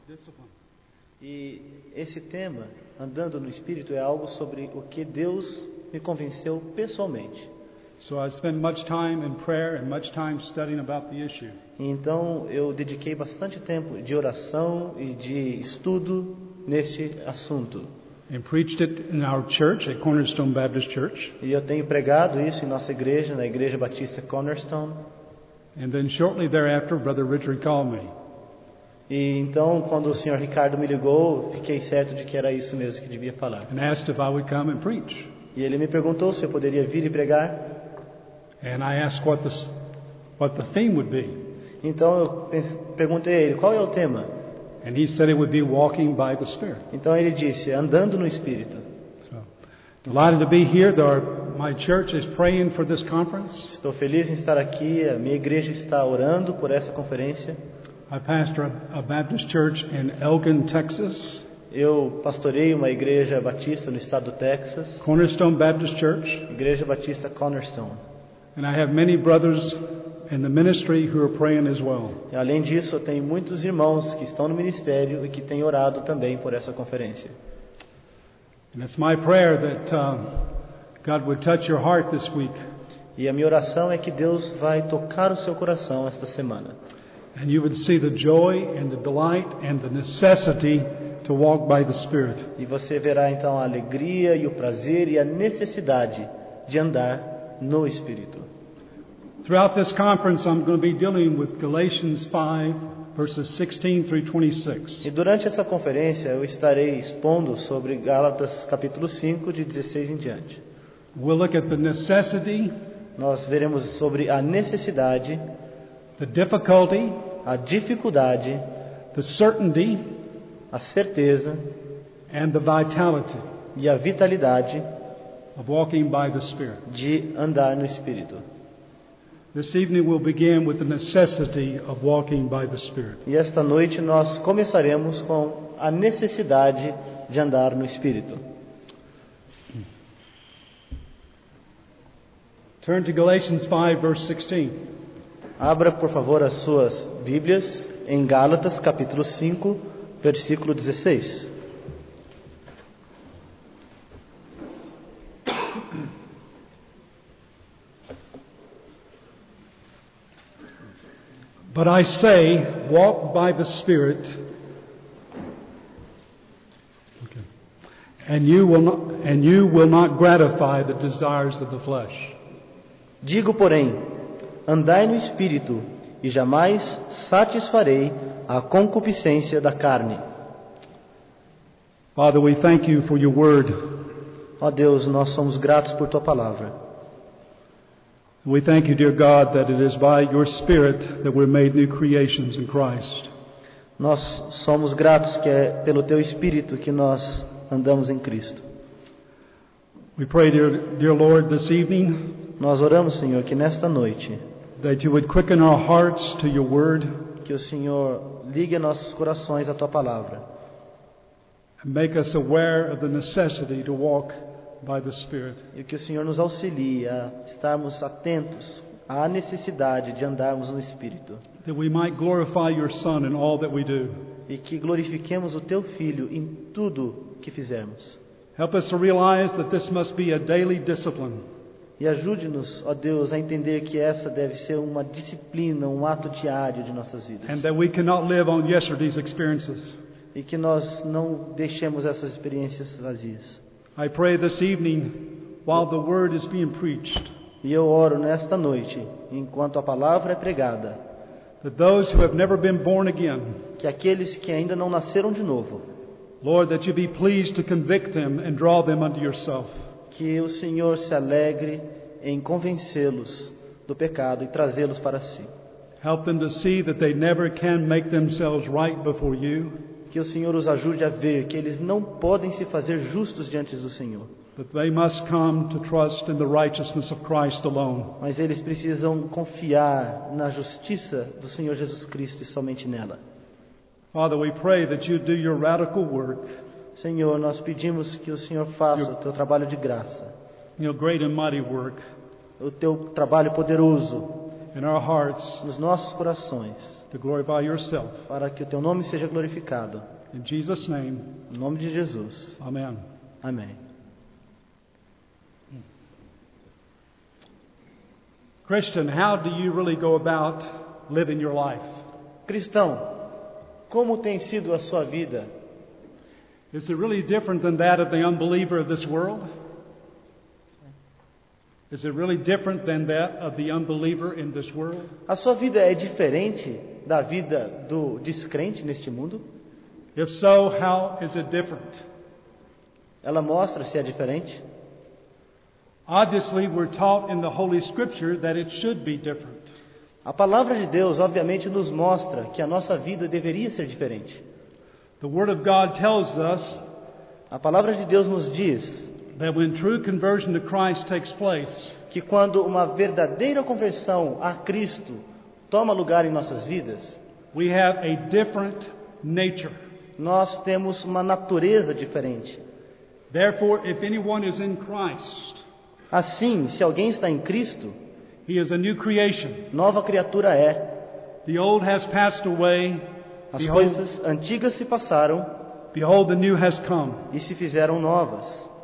discipline. E esse tema, andando no Espírito, é algo sobre o que Deus me convenceu pessoalmente. So I spend much time in prayer and much time studying about the issue. Então eu dediquei bastante tempo de oração e de estudo neste assunto. And preached it in our church at Cornerstone Baptist Church. E eu tenho pregado isso em nossa igreja, na Igreja Batista Cornerstone. And then shortly thereafter, Brother Richard called me. E então, quando o Sr. Ricardo me ligou, fiquei certo de que era isso mesmo que devia falar. And asked if I would come and preach. E ele me perguntou se eu poderia vir e pregar. And I asked what the theme would be. Então eu perguntei a ele, qual é o tema? And he said it would be walking by the Spirit. Então ele disse, andando no Espírito. So, delighted to be here. My church is praying for this conference. Estou feliz em estar aqui. A minha igreja está orando por essa conferência. I pastor a Baptist church in Elgin, Texas. Eu pastorei uma igreja batista no estado do Texas. Cornerstone Baptist Church. Igreja Batista Cornerstone. And I have many brothers in the ministry who are praying as well. E além disso, eu tenho muitos irmãos que estão no ministério e que têm orado também por essa conferência. And it's my prayer that God would touch your heart this week. E a minha oração é que Deus vai tocar o seu coração esta semana. And you would see the joy and the delight and the necessity to walk by the Spirit. E você verá então a alegria e o prazer e a necessidade de andar no Espírito. Throughout this conference, I'm going to be dealing with Galatians 5, verses 16 through 26. E durante essa conferência eu estarei expondo sobre Gálatas capítulo 5, de 16 em diante. We'll look at the necessity, Nós veremos sobre a necessidade, the difficulty, a dificuldade, the certainty, a certeza and the vitality e a vitalidade of walking by the Spirit. de andar no Espírito. This evening we'll begin with the necessity of walking by the Spirit. E esta noite nós começaremos com a necessidade de andar no Espírito. Turn to Galatians 5, verse 16. Abra, por favor, as suas Bíblias em Gálatas capítulo 5, versículo 16. But I say, walk by the Spirit, and you will not gratify the desires of the flesh. Digo, porém, andai no Espírito, e jamais satisfarei a concupiscência da carne. Father, we thank you for your word. Ó Deus, nós somos gratos por tua palavra. We thank you, dear God, that it is by your Spirit that we're made new creations in Christ. Nós somos gratos que é pelo teu Espírito que nós andamos em Cristo. We pray, dear Lord, this evening Nós oramos, Senhor, que nesta noite that you would quicken our hearts to your word que o Senhor ligue nossos corações à tua palavra and make us aware of the necessity to walk by the Spirit. e que o Senhor nos auxilie a estarmos atentos à necessidade de andarmos no Espírito That we might glorify your Son in all that we do. e que glorifiquemos o teu Filho em tudo que fizermos. Help us to realize that this must be a daily discipline. E ajude-nos, ó Deus, a entender que essa deve ser uma disciplina, um ato diário de nossas vidas. And that we cannot live on yesterday's experiences. E que nós não deixemos essas experiências vazias. I pray this evening, while the word is being preached, E eu oro nesta noite, enquanto a palavra é pregada, that those who have never been born again, que aqueles que ainda não nasceram de novo, Lord, that you be pleased to convict them and draw them unto yourself. que o Senhor se alegre em convencê-los do pecado e trazê-los para si. Help them to see that they never can make themselves right before you, Que o Senhor os ajude a ver que eles não podem se fazer justos diante do Senhor, that they must come to trust in the righteousness of Christ alone. mas eles precisam confiar na justiça do Senhor Jesus Cristo e somente nela. Father, we pray that you do your radical work, Senhor, nós pedimos que o Senhor faça o teu trabalho de graça, your great and mighty work, o teu trabalho poderoso, in our hearts nos nossos corações, to glorify yourself. para que o teu nome seja glorificado. In Jesus' name, Em nome de Jesus. amen. Amém. Christian, how do you really go about living your life? Cristão, como tem sido a sua vida? Is it really different than that of the unbeliever of this world? Is it really different than that of the unbeliever in this world? A sua vida é diferente da vida do descrente neste mundo? If so, how is it different? Ela mostra se é diferente? Obviously, we're taught in the Holy Scripture that it should be different. A palavra de Deus, obviamente, nos mostra que a nossa vida deveria ser diferente. The Word of God tells us A palavra de Deus nos diz that when true conversion to Christ takes place, que quando uma verdadeira conversão a Cristo toma lugar em nossas vidas, we have a different nature. nós temos uma natureza diferente. Therefore, if anyone is in Christ, Assim, se alguém está em Cristo, he is a new creation. nova criatura é. The old has passed away. As Behold, coisas antigas se passaram behold, the new has come. e se fizeram novas.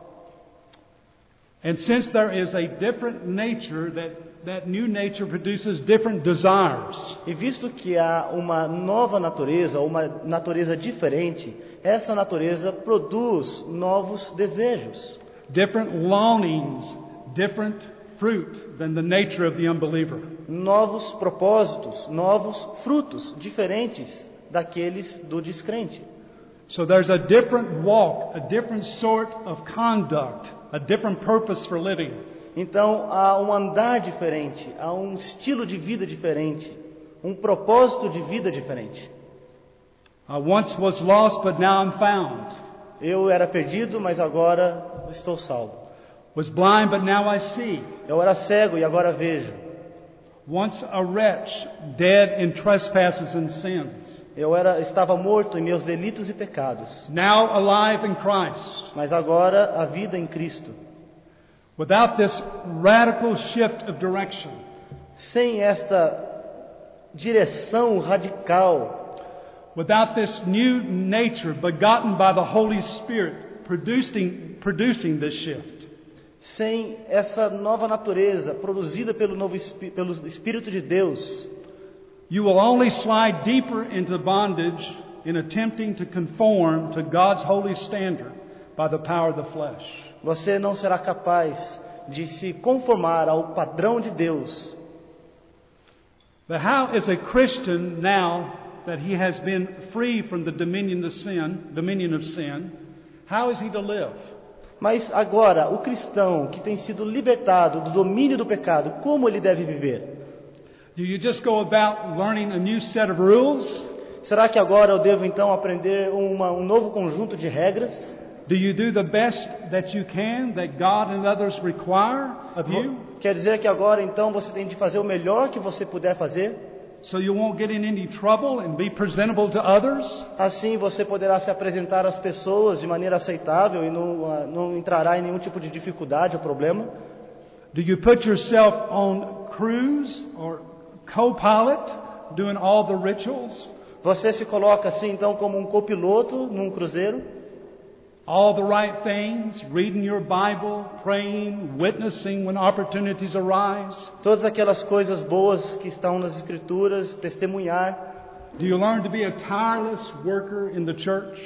And since there is a different nature, that new nature produces different desires. E visto que há uma nova natureza, uma natureza diferente, essa natureza produz novos desejos, Different longings, different fruit than the nature of the unbeliever. novos propósitos, novos frutos diferentes daqueles do descrente. So there's a different walk, a different sort of conduct, a different purpose for living. Então há um andar diferente, há um estilo de vida diferente, um propósito de vida diferente. I once was lost, but now I'm found. Eu era perdido, mas agora estou salvo. Was blind, but now I see. Eu era cego e agora vejo. Once a wretch, dead in trespasses and sins. Estava morto em meus delitos e pecados, Now alive in Christ. mas agora a vida em Cristo. Without this radical shift of direction, Sem esta direção radical, without this new nature begotten by the Holy Spirit producing this shift, sem essa nova natureza produzida pelo Espírito de Deus, you will only slide deeper into bondage in attempting to conform to God's holy standard by the power of the flesh. você não será capaz de se conformar ao padrão de Deus. But how is a Christian, now that he has been free from the dominion of sin, how is he to live? Mas agora, o cristão que tem sido libertado do domínio do pecado, como ele deve viver? Do you just go about learning a new set of rules? Será que agora eu devo então aprender um novo conjunto de regras? Do you do the best that you can, that God and others require of you? Quer dizer que agora então você tem de fazer o melhor que você puder fazer? So you won't get in any trouble and be presentable to others? Assim você poderá se apresentar às pessoas de maneira aceitável e não entrará em nenhum tipo de dificuldade ou problema? Do you put yourself on cruise or co-pilot, doing all the rituals? Você se coloca assim então como um copiloto num cruzeiro? All the right things, reading your Bible, praying, witnessing when opportunities arise? Todas aquelas coisas boas que estão nas Escrituras, testemunhar. Do you learn to be a tireless worker in the church?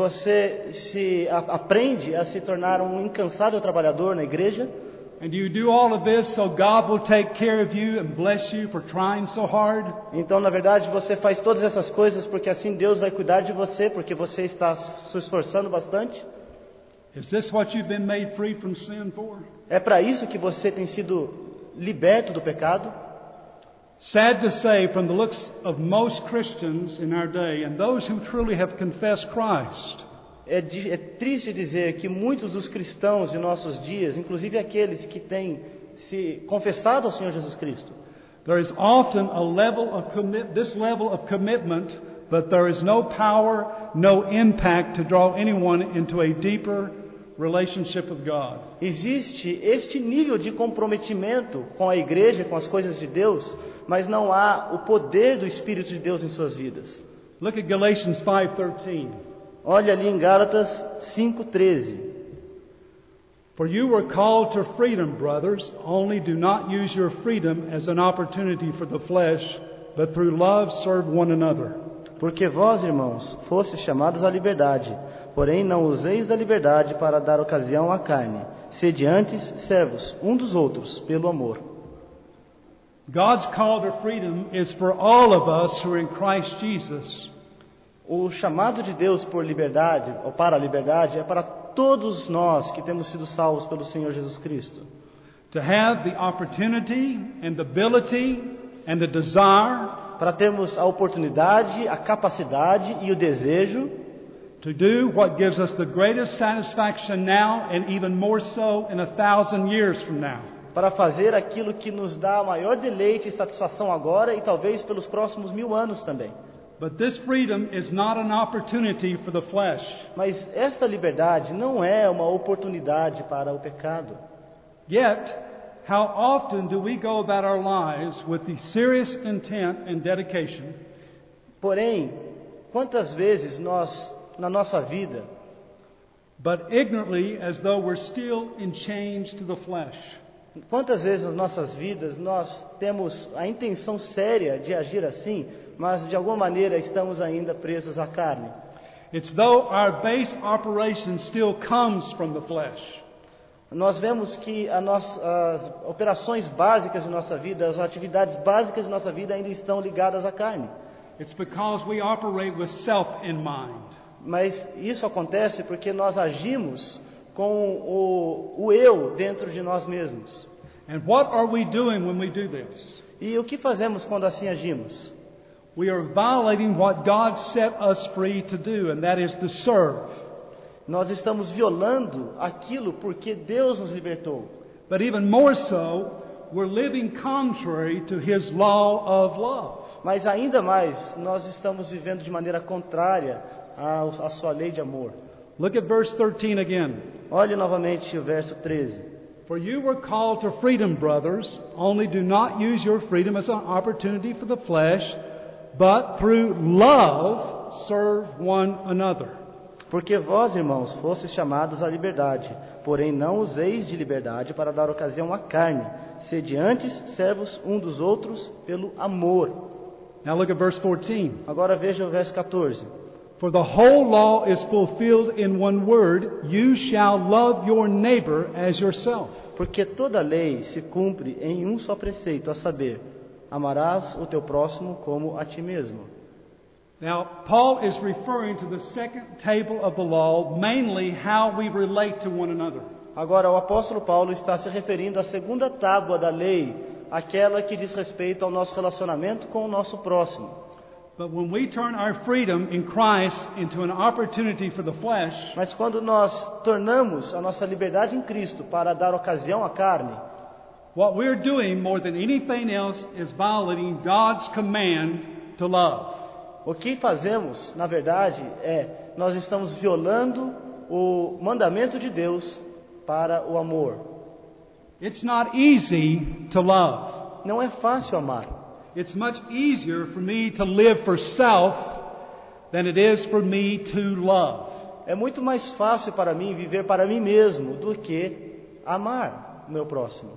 Você aprende a se tornar um incansável trabalhador na igreja? And do you do all of this so God will take care of you and bless you for trying so hard? Então, na verdade, você faz todas essas coisas porque assim Deus vai cuidar de você, porque você está se esforçando bastante? Is this what you've been made free from sin for? É para isso que você tem sido liberto do pecado? Sad to say, from the looks of most Christians in our day and those who truly have confessed Christ, É triste dizer que muitos dos cristãos de nossos dias, inclusive aqueles que têm se confessado ao Senhor Jesus Cristo, there is often this level of commitment, but there is no power, no impact to draw anyone into a deeper relationship with God. Existe este nível de comprometimento com a igreja, com as coisas de Deus, mas não há o poder do Espírito de Deus em suas vidas. Look at Galatians 5:13. Olha ali em Gálatas 5:13. For you were called to freedom, brothers, only do not use your freedom as an opportunity for the flesh, but through love serve one another. Porque vós, irmãos, fostes chamados à liberdade, porém não useis da liberdade para dar ocasião à carne. Sede antes servos um dos outros pelo amor. God's call to freedom is for all of us who are in Christ Jesus. O chamado de Deus por liberdade, ou para a liberdade, é para todos nós que temos sido salvos pelo Senhor Jesus Cristo. To have the opportunity and the ability and the desire Para termos a oportunidade, a capacidade e o desejo to do what gives us the greatest satisfaction now and even more so in 1,000 years from now. para fazer aquilo que nos dá maior deleite e satisfação agora e talvez pelos próximos 1000 anos também. But this freedom is not an opportunity for the flesh. Mas esta liberdade não é uma oportunidade para o pecado. Yet, how often do we go about our lives with the serious intent and dedication Porém, quantas vezes nós, na nossa vida, but ignorantly as though we're still in chains to the flesh? quantas vezes nas nossas vidas nós temos a intenção séria de agir assim, mas de alguma maneira estamos ainda presos à carne? It's though our base operation still comes from the flesh. Nós vemos que as operações básicas de nossa vida, as atividades básicas de nossa vida ainda estão ligadas à carne. It's because we operate with self in mind. Mas isso acontece porque nós agimos com o eu dentro de nós mesmos. And what are we doing when we do this? E o que fazemos quando assim agimos? We are violating what God set us free to do, and that is to serve. Nós estamos violando aquilo porque Deus nos libertou. But even more so, we're living contrary to His law of love. Mas ainda mais, nós estamos vivendo de maneira contrária à sua lei de amor. Look at verse 13 again. Olhe novamente o verso 13. For you were called to freedom, brothers, only do not use your freedom as an opportunity for the flesh, but through love serve one another. Porque vós, irmãos, fostes chamados à liberdade, porém não useis de liberdade para dar ocasião à carne. Sede antes servos um dos outros pelo amor. Now look at verse 14. Agora veja o verso 14. For the whole law is fulfilled in one word, you shall love your neighbor as yourself. Porque toda a lei se cumpre em um só preceito, a saber, amarás o teu próximo como a ti mesmo. Now, Paul is referring to the second table of the law, mainly how we relate to one another. Agora, o apóstolo Paulo está se referindo à segunda tábua da lei, aquela que diz respeito ao nosso relacionamento com o nosso próximo. But when we turn our freedom in Christ into an opportunity for the flesh, Mas quando nós tornamos a nossa liberdade em Cristo para dar ocasião à carne, what we're doing more than anything else is violating God's command to love. o que fazemos, na verdade, nós estamos violando o mandamento de Deus para o amor. It's not easy to love. Não é fácil amar. It's much easier for me to live for self than it is for me to love. É muito mais fácil para mim viver para mim mesmo do que amar o meu próximo.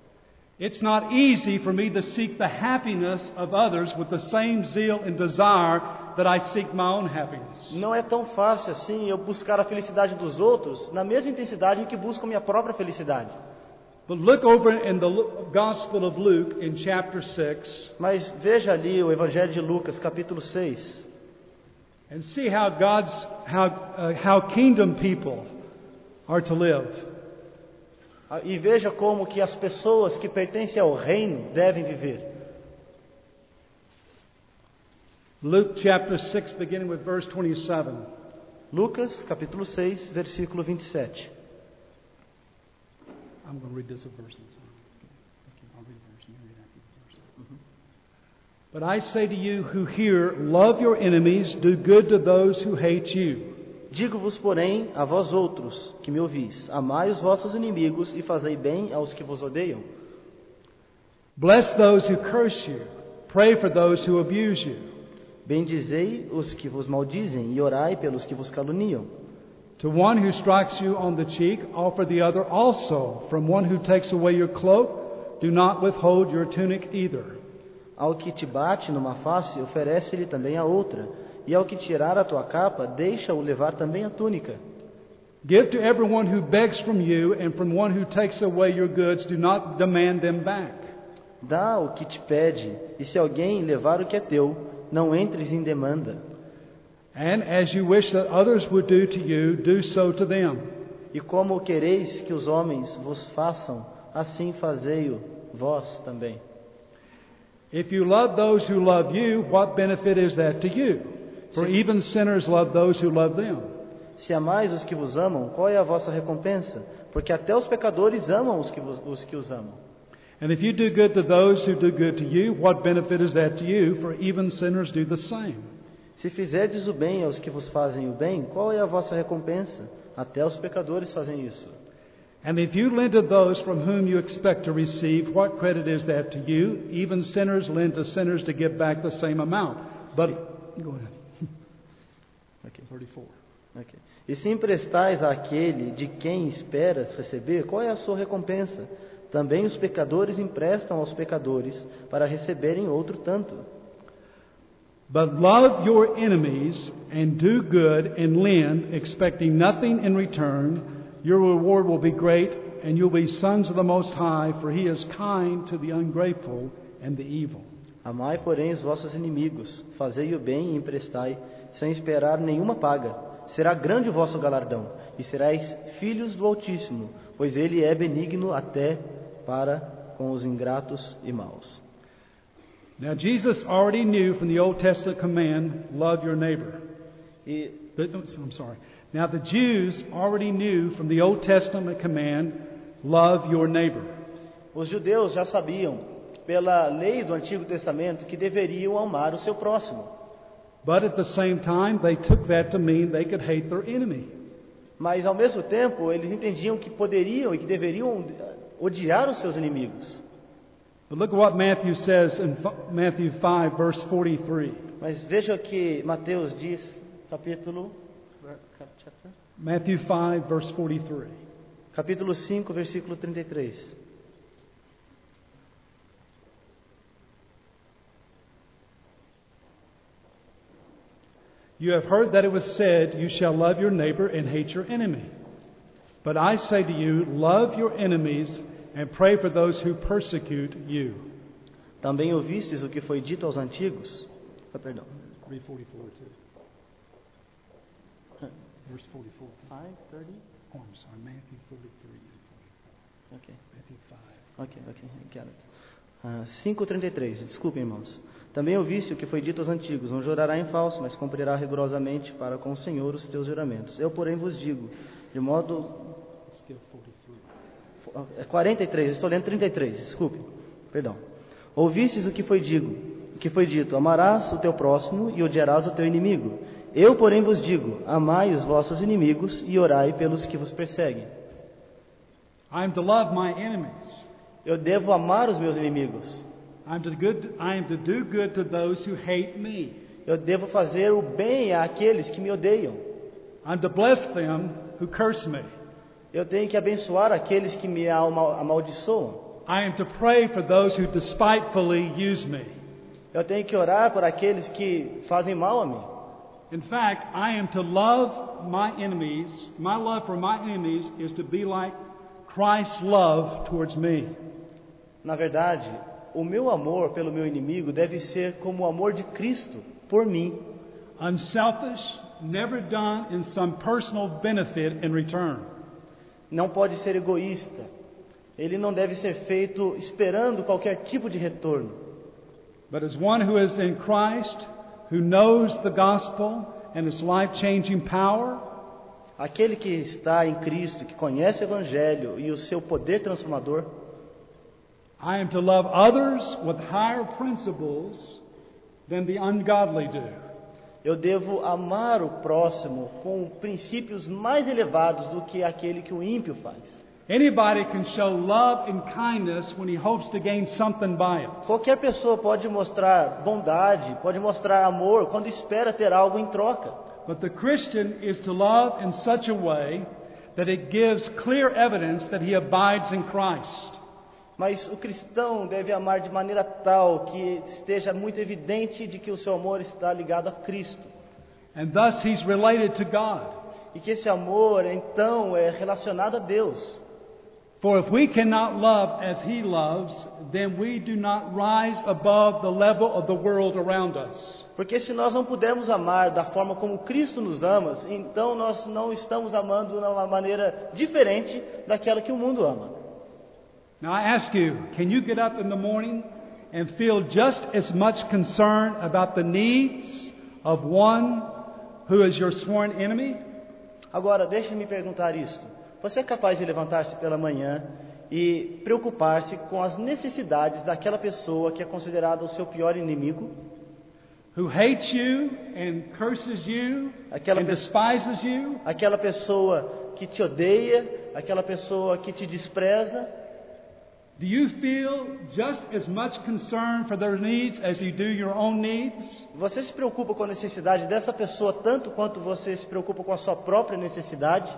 It's not easy for me to seek the happiness of others with the same zeal and desire that I seek my own happiness. Não é tão fácil assim eu buscar a felicidade dos outros na mesma intensidade em que busco a minha própria felicidade. But look over in the Gospel of Luke in chapter 6 Mas veja ali o Evangelho de Lucas, capítulo 6, and see how how kingdom people are to live. e veja como que as pessoas que pertencem ao reino devem viver. Luke chapter 6 beginning with verse 27. Lucas, capítulo 6, versículo 27. I'm going to read this a verse at a time. Okay, I'll read a verse and you read after the verse. But I say to you who hear, love your enemies, do good to those who hate you. Digo-vos, porém, a vós outros, que me ouvis, amai os vossos inimigos e fazei bem aos que vos odeiam. Bless those who curse you. Pray for those who abuse you. Bendizei os que vos maldizem e orai pelos que vos caluniam. To one who strikes you on the cheek, offer the other also. From one who takes away your cloak, do not withhold your tunic either. Ao que te bate numa face, oferece-lhe também a outra. E ao que tirar a tua capa, deixa-o levar também a túnica. Give to everyone who begs from you, and from one who takes away your goods, do not demand them back. Dá o que te pede, e se alguém levar o que é teu, não entres em demanda. And as you wish that others would do to you, do so to them. E como quereis que os homens vos façam, assim fazei-o vós também. If you love those who love you, what benefit is that to you? For even sinners love those who love them. Se amais os que vos amam, qual é a vossa recompensa? Porque até os pecadores amam os que os amam. And if you do good to those who do good to you, what benefit is that to you? For even sinners do the same. Se fizerdes o bem aos que vos fazem o bem, qual é a vossa recompensa? Até os pecadores fazem isso. And if you lend to those from whom you expect to receive, what credit is that to you? Even sinners lend to sinners to get back the same amount. But go ahead. Okay. 34. Okay. E se emprestais àquele de quem esperas receber, qual é a sua recompensa? Também os pecadores emprestam aos pecadores para receberem outro tanto. But love your enemies and do good and lend, expecting nothing in return. Your reward will be great, and you'll be sons of the Most High, for He is kind to the ungrateful and the evil. Amai, porém, os vossos inimigos, fazei o bem e emprestai, sem esperar nenhuma paga. Será grande o vosso galardão, e serais filhos do Altíssimo, pois Ele é benigno até para com os ingratos e maus. Now Jesus already knew from the Old Testament command, love your neighbor. I'm sorry. Now the Jews already knew from the Old Testament command, love your neighbor. Os judeus já sabiam, pela lei do Antigo Testamento, que deveriam amar o seu próximo. But at the same time, they took that to mean they could hate their enemy. Mas ao mesmo tempo, eles entendiam que poderiam e que deveriam odiar os seus inimigos. But look at what Matthew says in Matthew 5, verse 43. Mas veja o que Mateus diz, capítulo Matthew 5, verse 43. Capítulo 5, versículo 33. You have heard that it was said, you shall love your neighbor and hate your enemy. But I say to you, love your enemies and pray for those who persecute you. Também ouvistes o que foi dito aos antigos? Perdão. Read 44 too. Verse 44. 5:30. Oh, I'm sorry, Matthew 43. Okay. Matthew 5. Ok, got it. 5:33. Desculpem, irmãos. Também ouviste o que foi dito aos antigos: não jurará em falso, mas cumprirá rigorosamente para com o Senhor os teus juramentos. Eu, porém, vos digo, de modo... 43, estou lendo 33, desculpe, perdão. Ouvistes o que foi dito: amarás o teu próximo e odiarás o teu inimigo. Eu, porém, vos digo: amai os vossos inimigos e orai pelos que vos perseguem. I am to love my enemies. Eu devo amar os meus inimigos. I am to do good to those who hate me. Eu devo fazer o bem àqueles que me odeiam. I am to bless them who curse me. Eu tenho que abençoar aqueles que me amaldiçoam. I am to pray for those who despitefully use me. Eu tenho que orar por aqueles que fazem mal a mim. In fact, I am to love my enemies. My love for my enemies is to be like Christ's love towards me. Na verdade, o meu amor pelo meu inimigo deve ser como o amor de Cristo por mim. Unselfish, never done in some personal benefit in return. Não pode ser egoísta. Ele não deve ser feito esperando qualquer tipo de retorno. But as one who is in Christ, who knows the gospel and its life-changing power, aquele que está em Cristo, que conhece o Evangelho e o seu poder transformador, I am to love others with higher principles than the ungodly do. Eu devo amar o próximo com princípios mais elevados do que aquele que o ímpio faz. Anybody can show love and kindness when he hopes to gain something by it. Qualquer pessoa pode mostrar bondade, pode mostrar amor quando espera ter algo em troca. But the Christian is to love in such a way that it gives clear evidence that he abides in Christ. Mas o cristão deve amar de maneira tal que esteja muito evidente de que o seu amor está ligado a Cristo. And thus he's related to God. E que esse amor, então, é relacionado a Deus. For if we cannot love as he loves, then we do not rise above the level of the world around us. Porque se nós não pudermos amar da forma como Cristo nos ama, então nós não estamos amando de uma maneira diferente daquela que o mundo ama. Now I ask you, can you get up in the morning and feel just as much concern about the needs of one who is your sworn enemy? Agora, deixe-me perguntar isto. Você é capaz de levantar-se pela manhã e preocupar-se com as necessidades daquela pessoa que é considerada o seu pior inimigo? Who hates you and curses you Aquela and despises you? Aquela pessoa que te odeia, aquela pessoa que te despreza? Do you feel just as much concern for their needs as you do your own needs? Você se preocupa com a necessidade dessa pessoa tanto quanto você se preocupa com a sua própria necessidade?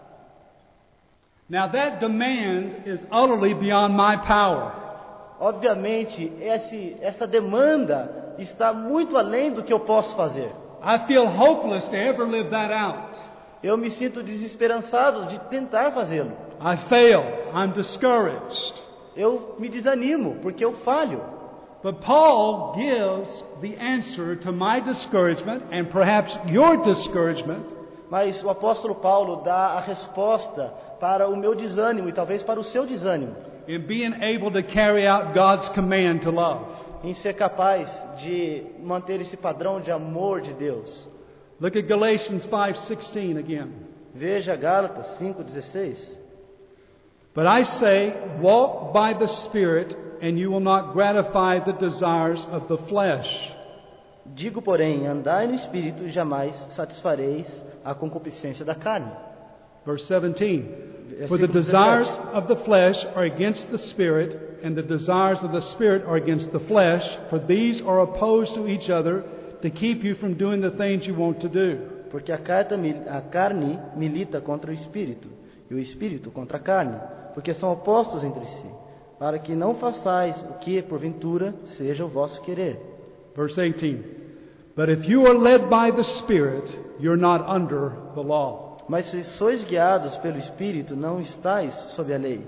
Now that demand is utterly beyond my power. Obviamente, essa demanda está muito além do que eu posso fazer. I feel hopeless to ever live that out. Eu me sinto desesperançado de tentar fazê-lo. I fail. I'm discouraged. Eu me desanimo porque eu falho. But Paul gives the answer to my discouragement and perhaps your discouragement. Mas o apóstolo Paulo dá a resposta para o meu desânimo e talvez para o seu desânimo. In being able to carry out God's command to love. Em ser capaz de manter esse padrão de amor de Deus. Look at Galatians 5:16 again. Veja Gálatas 5:16. But I say, walk by the Spirit, and you will not gratify the desires of the flesh. Digo, porém, andai no Espírito e jamais satisfareis a concupiscência da carne. Verse 17. For the desires of the flesh are against the Spirit, and the desires of the Spirit are against the flesh, for these are opposed to each other to keep you from doing the things you want to do. Porque a carne milita contra o Espírito, e o Espírito contra a carne, porque são opostos entre si, para que não façais o que, porventura, seja o vosso querer. Verse 18. But if you are led by the Spirit, you're not under the law. Mas se sois guiados pelo Espírito, não estáis sob a lei.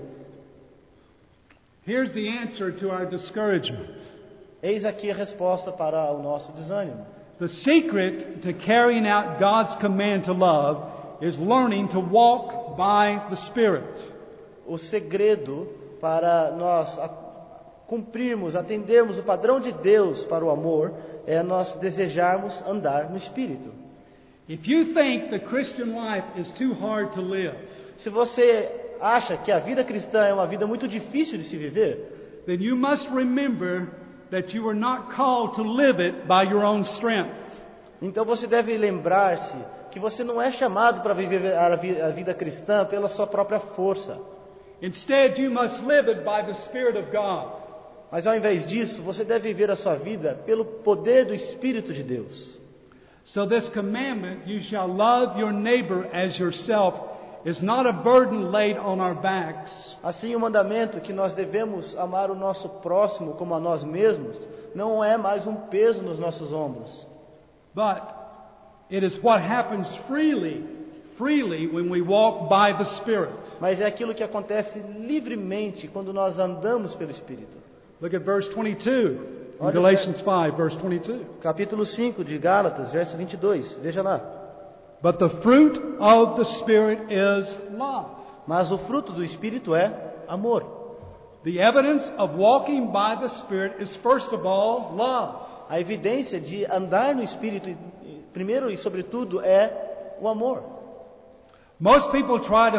Here's the answer to our discouragement. Eis aqui a resposta para o nosso desânimo. The secret to carrying out God's command to love is learning to walk by the Spirit. O segredo para nós cumprirmos, atendermos o padrão de Deus para o amor, é nós desejarmos andar no Espírito. If you think the Christian life is too hard to live, se você acha que a vida cristã é uma vida muito difícil de se viver, then you must remember that you were not called to live it by your own strength. Então você deve lembrar-se que você não é chamado para viver a vida cristã pela sua própria força. Instead, you must live it by the Spirit of God. Mas ao invés disso, você deve viver a sua vida pelo poder do Espírito de Deus. So this commandment, you shall love your neighbor as yourself, is not a burden laid on our backs. Assim, o mandamento que nós devemos amar o nosso próximo como a nós mesmos, não é mais um peso nos nossos ombros. But it is what happens freely when we walk by the Spirit. Mas é aquilo que acontece livremente quando nós andamos pelo Espírito. Look at verse 22 in Galatians 5, verse 22. Capítulo 5 de Gálatas, verso 22. Veja lá. But the fruit of the Spirit is love. Mas o fruto do Espírito é amor. The evidence of walking by the Spirit is first of all love. A evidência de andar no Espírito, primeiro e sobretudo, é o amor. Most people try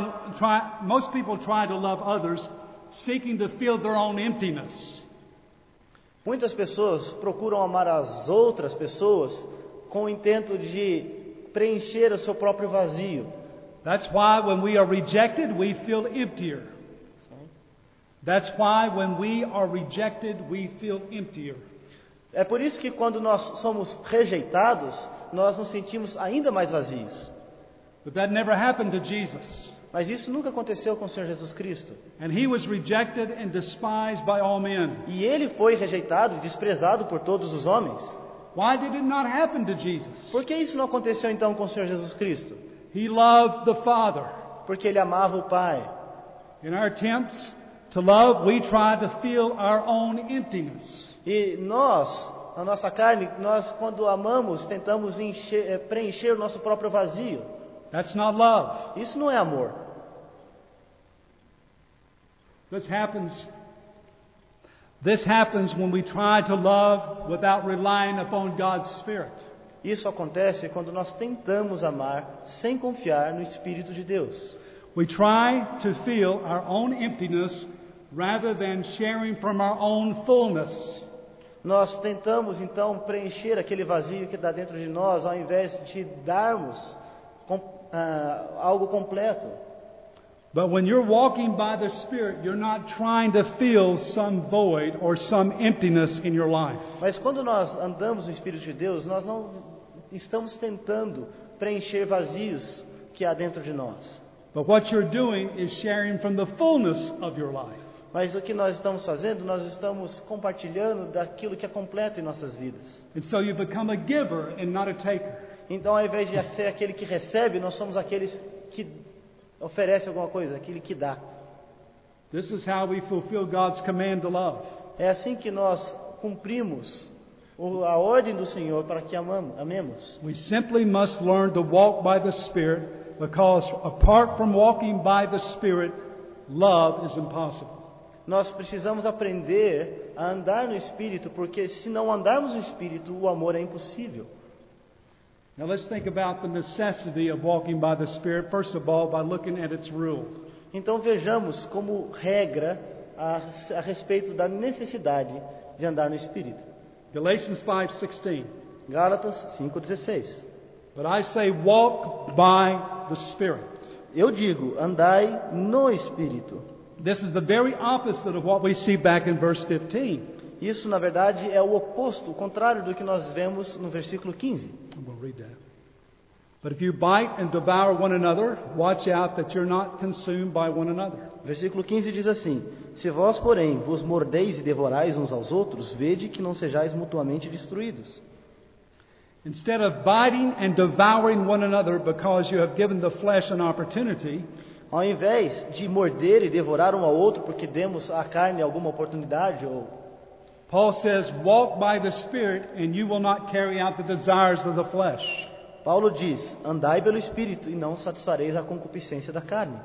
to love others seeking to fill their own emptiness. Muitas pessoas procuram amar as outras pessoas com o intento de preencher o seu próprio vazio. That's why when we are rejected, we feel emptier. That's why when we are rejected, we feel emptier. É por isso que quando nós somos rejeitados, nós nos sentimos ainda mais vazios. But that never happened to Jesus. Mas isso nunca aconteceu com o Senhor Jesus Cristo. And he was rejected and despised by all men. E ele foi rejeitado e desprezado por todos os homens. Why did it not happen to Jesus? Por que isso não aconteceu então com o Senhor Jesus Cristo? He loved the Father. Porque ele amava o Pai. In our attempts to love, we try to fill our own emptiness. E nós, na nossa carne, nós quando amamos, tentamos preencher o nosso próprio vazio. That's not love. Isso não é amor. This happens when we try to love without relying upon God's Spirit. Isso acontece quando nós tentamos amar sem confiar no Espírito de Deus. We try to fill our own emptiness rather than sharing from our own fullness. Nós tentamos então preencher aquele vazio que está dentro de nós, ao invés de darmos algo completo. But when you're walking by the Spirit, you're not trying to fill some void or some emptiness in your life. Mas quando nós andamos no Espírito de Deus, nós não estamos tentando preencher vazios que há dentro de nós. But what you're doing is sharing from the fullness of your life. Mas o que nós estamos fazendo, nós estamos compartilhando daquilo que é completo em nossas vidas. And so you become a giver and not a taker. Então, ao invés de ser aquele que recebe, nós somos aqueles que oferecem alguma coisa, aquele que dá. This is how we fulfill God's command to love. É assim que nós cumprimos a ordem do Senhor para que amemos. We simply must learn to walk by the Spirit, because apart from walking by the Spirit, love is impossible. Nós precisamos aprender a andar no Espírito, porque se não andarmos no Espírito, o amor é impossível. Now let's think about the necessity of walking by the Spirit, first of all, by looking at its rule. Então vejamos como regra a respeito da necessidade de andar no Espírito. Galatians 5:16. Gálatas 5:16. But I say walk by the Spirit. Eu digo, andai no Espírito. This is the very opposite of what we see back in verse 15. Isso, na verdade, é o oposto, o contrário do que nós vemos no versículo 15. We'll read that. But if you bite and devour one another, watch out that you're not consumed by one another. Versículo 15 diz assim: Se vós, porém, vos mordeis e devorais uns aos outros, vede que não sejais mutuamente destruídos. Instead of biting and devouring one another because you have given the flesh an opportunity, ao invés de morder e devorar um ao outro porque demos à carne alguma oportunidade, Paul says, walk by the Spirit and you will not carry out the desires of the flesh. Paulo diz, andai pelo Espírito e não satisfareis a concupiscência da carne.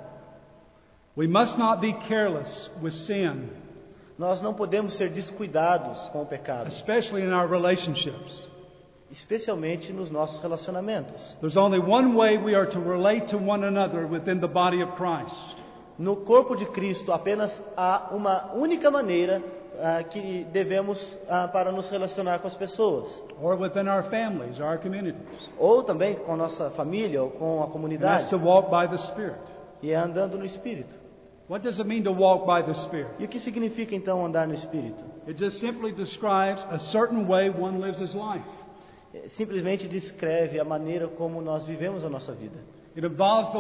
We must not be careless with sin. Nós não podemos ser descuidados com o pecado. Especially in our relationships. Especialmente nos nossos relacionamentos. There's only one way we are to relate to one another within the body of Christ. No corpo de Cristo apenas há uma única maneira que devemos para nos relacionar com as pessoas. Or within our families, our communities. Ou também com a nossa família ou com a comunidade. That's to walk by the Spirit. E é andando no Espírito. What does it mean to walk by the Spirit? E o que significa então andar no Espírito? It just simply describes a certain way one lives his life. Simplesmente descreve a maneira como nós vivemos a nossa vida. It involves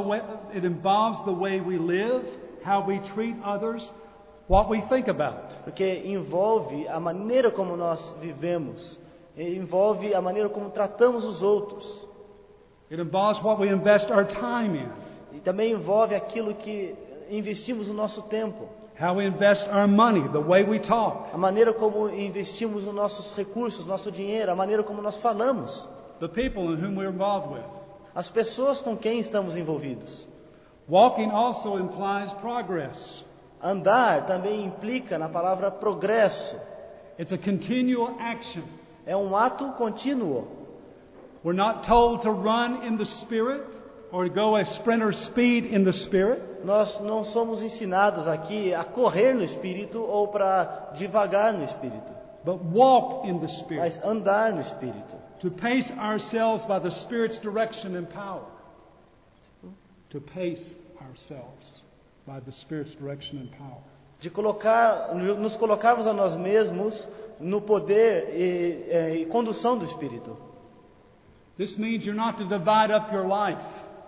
the way we live, how we treat others, what we think about. Porque envolve a maneira como nós vivemos, envolve a maneira como tratamos os outros. It involves what we invest our time in. E também envolve aquilo que investimos no nosso tempo. How we invest our money, the way we talk. A maneira como investimos os nossos recursos, nosso dinheiro, a maneira como nós falamos. The people in whom we're involved with. As pessoas com quem estamos envolvidos. Walking also implies progress. Andar também implica na palavra progresso. It's a continual action. É um ato contínuo. We're not told to run in the Spirit or go a sprinter speed in the Spirit. Nós não somos ensinados aqui a correr no Espírito ou para devagar no Espírito. but walk in the Spirit. mas andar no Espírito. To pace ourselves by the Spirit's direction and power. To pace ourselves by the Spirit's direction and power. Nos colocarmos a nós mesmos no poder e condução do Espírito. This means you're not to divide up your life.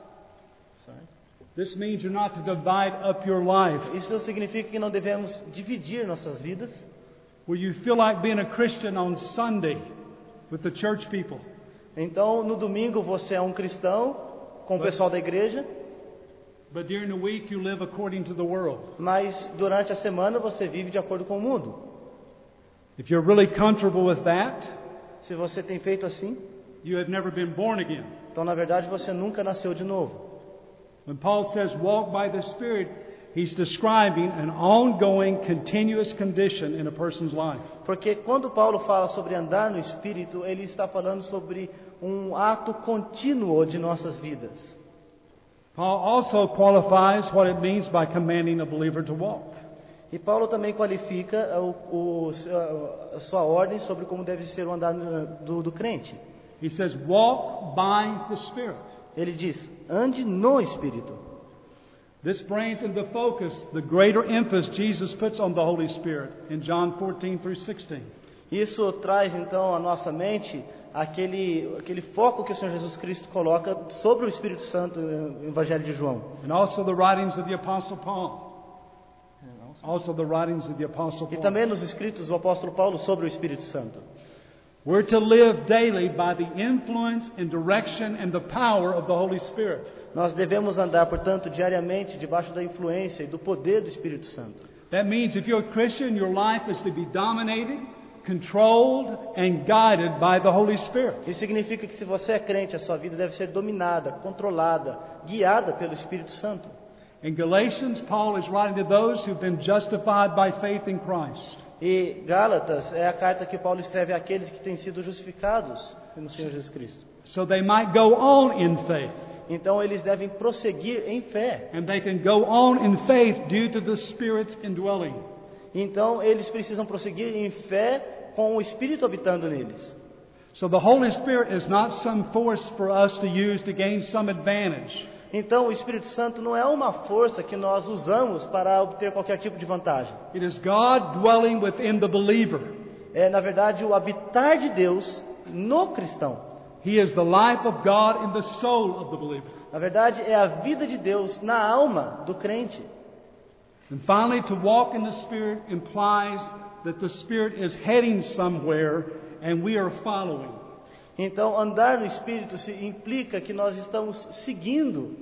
This means you're not to divide up your life. Isso significa que não devemos dividir nossas vidas. Where you feel like being a Christian on Sunday with the church people. Então, no domingo você é um cristão com o pessoal da igreja. But during the week you live according to the world. Mas durante a semana você vive de acordo com o mundo. If you're really comfortable with that, se você tem feito assim, you have never been born again. Então, na verdade, você nunca nasceu de novo. When Paul says walk by the Spirit, he's describing an ongoing, continuous condition in a person's life. Porque quando Paulo fala sobre andar no Espírito, ele está falando sobre um ato contínuo de nossas vidas. Paul also qualifies what it means by commanding a believer to walk. E Paulo também qualifica a sua ordem sobre como deve ser o andar do crente. He says, walk by the Spirit. Ele diz, ande no Espírito. This brings into focus the greater emphasis Jesus puts on the Holy Spirit in John 14-16. Isso traz então à nossa mente aquele foco que o Senhor Jesus Cristo coloca sobre o Espírito Santo no Evangelho de João. And also the writings of the Apostle Paul. E também nos escritos do apóstolo Paulo sobre o Espírito Santo. We're to live daily by the influence and direction and the power of the Holy Spirit. Nós devemos andar, portanto, diariamente debaixo da influência e do poder do Espírito Santo. That means if you're a Christian, your life is to be dominated, controlled and guided by the Holy Spirit. Isso significa que se você é crente, a sua vida deve ser dominada, controlada, guiada pelo Espírito Santo. In Galatians, Paul is writing to those who've been justified by faith in Christ. E Gálatas é a carta que Paulo escreve àqueles que têm sido justificados no Senhor Jesus Cristo. So they might go on in faith. Então eles devem prosseguir em fé. And they can go on in faith due to the Spirit's indwelling. Então eles precisam prosseguir em fé com o Espírito habitando neles. So the Holy Spirit is not some force for us to use to gain some advantage. Então o Espírito Santo não é uma força que nós usamos para obter qualquer tipo de vantagem. It is God dwelling within the believer. É, na verdade, o habitar de Deus no cristão. He is the life of God in the soul of the believer. Na verdade, é a vida de Deus na alma do crente. And finally, to walk in the Spirit implies that the Spirit is heading somewhere and we are following. Então, andar no Espírito implica que nós estamos seguindo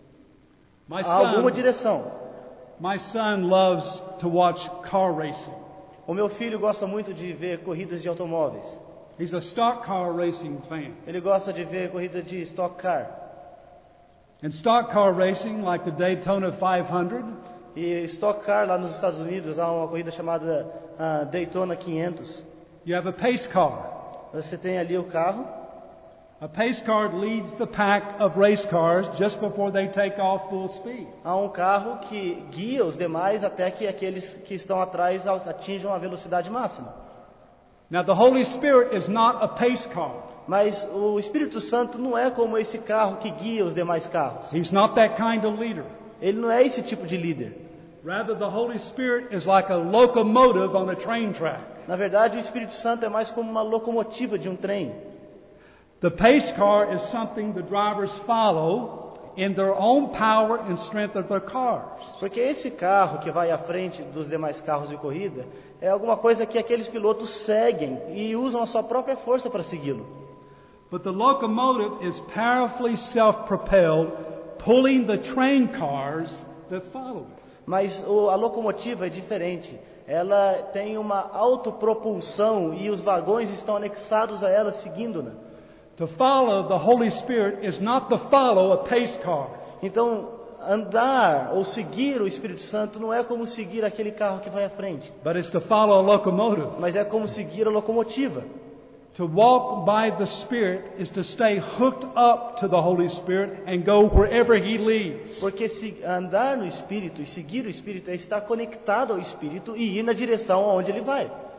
alguma direção. My son loves to watch car racing. O meu filho gosta muito de ver corridas de automóveis. He's a stock car racing fan. Ele gosta de ver corrida de stock car. In stock car racing, like the Daytona 500, e stock car lá nos Estados Unidos há uma corrida chamada Daytona 500. You have a pace car. Você tem ali o carro. A pace car leads the pack of race cars just before they take off full speed. Há um carro que guia os demais até que aqueles que estão atrás atinjam a velocidade máxima. Now the Holy Spirit is not a pace car. Mas o Espírito Santo não é como esse carro que guia os demais carros. He's not that kind of leader. Ele não é esse tipo de líder. Rather, the Holy Spirit is like a locomotive on a train track. Na verdade, o Espírito Santo é mais como uma locomotiva de um trem. The pace car is something the drivers follow in their own power and strength of their cars. Porque esse carro que vai à frente dos demais carros de corrida é alguma coisa que aqueles pilotos seguem e usam a sua própria força para segui-lo. But the locomotive is powerfully self-propelled, pulling the train cars that follow it. Mas a locomotiva é diferente. Ela tem uma autopropulsão e os vagões estão anexados a ela, seguindo-na. To follow the Holy Spirit is not to follow a pace car. Então, andar ou seguir o Espírito Santo não é como seguir aquele carro que vai à frente. But it's to follow a locomotive. Mas é como seguir a locomotiva. To walk by the Spirit is to stay hooked up to the Holy Spirit and go wherever He leads. Porque andar no Espírito e seguir o Espírito é estar conectado ao Espírito e ir na direção aonde Ele vai.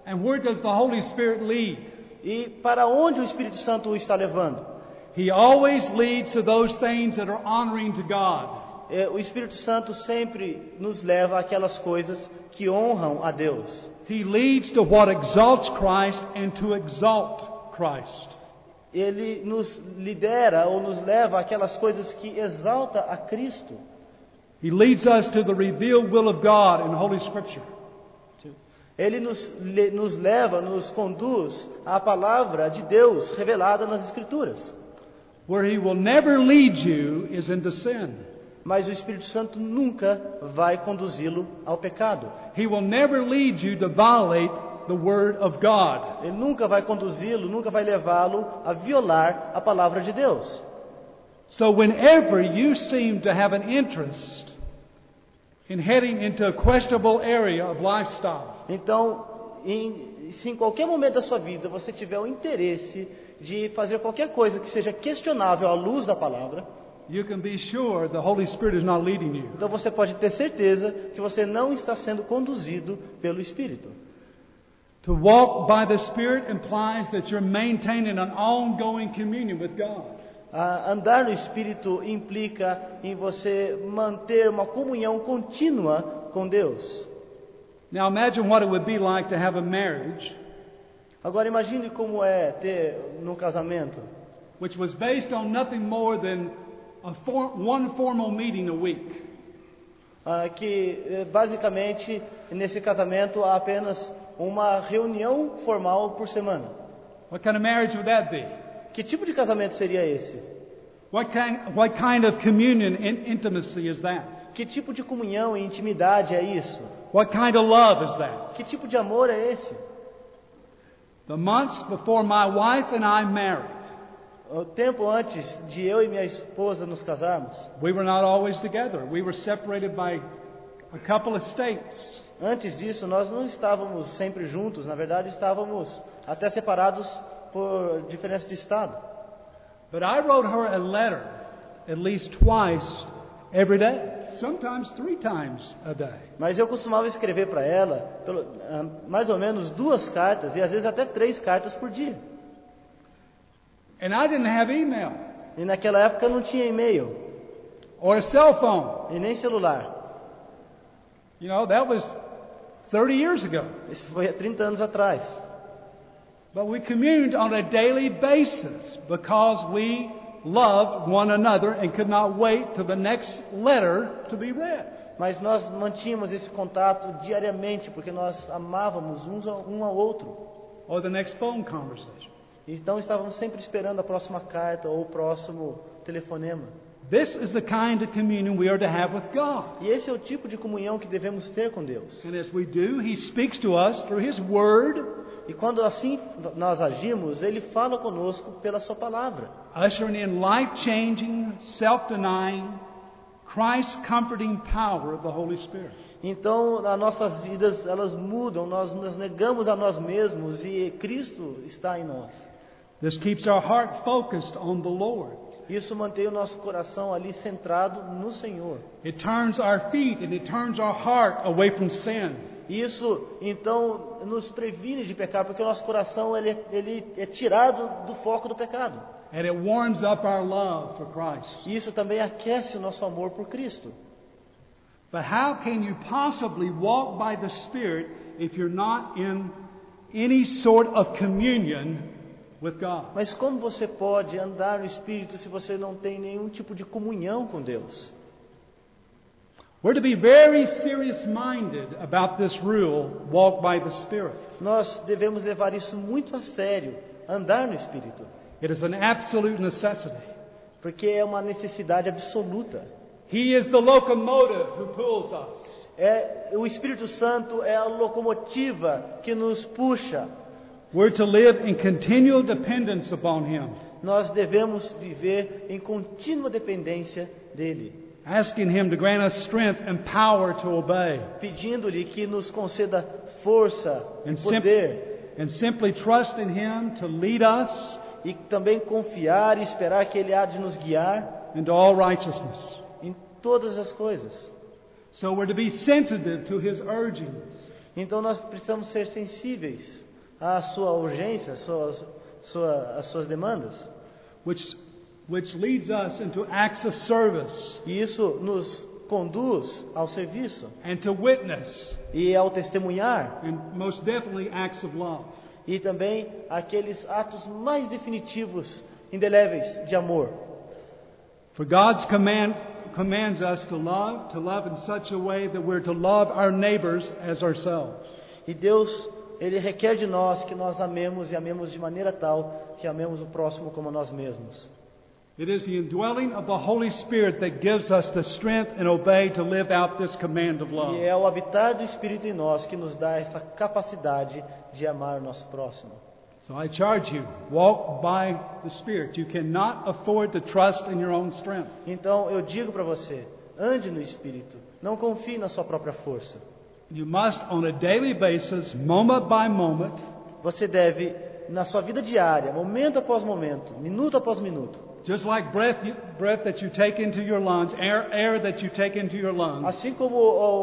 And where does the Holy Spirit lead? E para onde o Espírito Santo o está levando? He always leads to those things that are honoring to God. O Espírito Santo sempre nos leva àquelas coisas que honram a Deus. He leads to what exalts Christ and to exalt Christ. Ele nos lidera ou nos leva àquelas coisas que exalta a Cristo. He leads us to the revealed will of God in Holy Scripture. Ele nos leva, nos conduz à palavra de Deus revelada nas Escrituras. Where He will never lead you is into sin. Mas o Espírito Santo nunca vai conduzi-lo ao pecado. He will never lead you to violate the Word of God. Ele nunca vai conduzi-lo, nunca vai levá-lo a violar a palavra de Deus. So whenever you seem to have an interest in heading into a questionable area of lifestyle, então, se em qualquer momento da sua vida você tiver o interesse de fazer qualquer coisa que seja questionável à luz da palavra, you can be sure the Holy Spirit is not leading you. então você pode ter certeza que você não está sendo conduzido pelo Espírito. To walk by the Spirit implies that you're maintaining an ongoing communion with God. Andar no Espírito implica em você manter uma comunhão contínua com Deus. Now imagine what it would be like to have a marriage Agora imagine como é ter no casamento, which was based on nothing more than one formal meeting a week. que basicamente nesse casamento há apenas uma reunião formal por semana. What kind of marriage would that be? Que tipo de casamento seria esse? What kind of communion and intimacy is that? Que tipo de comunhão e intimidade é isso? What kind of love is that? Que tipo de amor é esse? The months before my wife and I married, O tempo antes de eu e minha esposa nos casarmos, we were not always together. We were separated by a couple of states. antes disso nós não estávamos sempre juntos, na verdade estávamos até separados por diferença de estado. But I wrote her a letter at least twice every day, sometimes 3 times a day. Mas eu costumava escrever para ela mais ou menos 2 cartas e às vezes até 3 cartas por dia. And I didn't have email E naquela época não tinha e-mail or a cell phone. e nem celular. You know, that was 30 years ago. Isso foi há 30 anos atrás. But we communed on a daily basis because we loved one another and could not wait till the next letter to be read. Mas nós mantínhamos esse contato diariamente porque nós amávamos um ao outro. Or the next phone conversation. Então estávamos sempre esperando a próxima carta ou o próximo telefonema. This is the kind of communion we are to have with God. E esse é o tipo de comunhão que devemos ter com Deus. And as we do, He speaks to us through His Word, E quando assim nós agimos, Ele fala conosco pela sua palavra, ushering in life-changing, self-denying, Christ-comforting power of the Holy Spirit. Então as nossas vidas elas mudam, nós nos negamos a nós mesmos e Cristo está em nós. This keeps our heart focused on the Lord. Isso mantém o nosso coração ali centrado no Senhor. It turns our feet and it turns our heart away from sin. Isso então nos previne de pecar, porque o nosso coração ele é tirado do foco do pecado. And it warms up our love for Christ. E isso também aquece o nosso amor por Cristo. But how can you possibly walk by the Spirit if you're not in any sort of communion with God? Mas como você pode andar no Espírito se você não tem nenhum tipo de comunhão com Deus? We're to be very serious-minded about this rule, walk by the Spirit. Nós devemos levar isso muito a sério, andar no Espírito, It is an absolute necessity. porque é uma necessidade absoluta. He is the locomotive who pulls us. O Espírito Santo é a locomotiva que nos puxa. We're to live in continual dependence upon Him, Nós devemos viver em contínua dependência dele, asking Him to grant us strength and power to obey, pedindo-lhe que nos conceda força e and poder, and simply trust in Him to lead us e também confiar e esperar que Ele há de nos guiar into all righteousness. em todas as coisas. So we're to be sensitive to His urgings. Então nós precisamos ser sensíveis à sua urgência, às suas demandas. which leads us into acts of service E isso nos conduz ao serviço and to witness, e ao testemunhar, and most definitely acts of love. e também aqueles atos mais definitivos, indeléveis de amor. For God's commands us to love in such a way that we're to love our neighbors as ourselves. E Deus, Ele requer de nós que nós amemos e amemos de maneira tal que amemos o próximo como nós mesmos. It is the indwelling of the Holy Spirit that gives us the strength and obey to live out this command of love. E é o habitar do Espírito em nós que nos dá essa capacidade de amar o nosso próximo. So I charge you, walk by the Spirit. You cannot afford to trust in your own strength. Então eu digo para você, ande no Espírito, não confie na sua própria força. You must, on a daily basis, moment by moment, Você deve, na sua vida diária, momento após momento, minuto após minuto, just like breath that you take into your lungs, air that you take into your lungs, assim como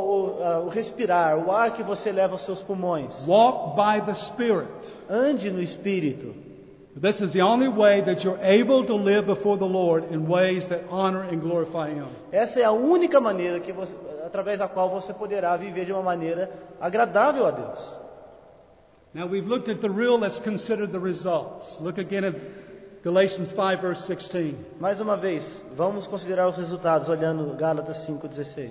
o respirar, o ar que você leva aos seus pulmões, walk by the Spirit. ande no Espírito. This is the only way that you're able to live before the Lord in ways that honor and glorify Him. Essa é a única maneira que você, através da qual você poderá viver de uma maneira agradável a Deus. Now we've looked at the rule, let's consider the results. Look again at Galatians 5 verse 16. Mais uma vez, vamos considerar os resultados olhando Gálatas 5:16.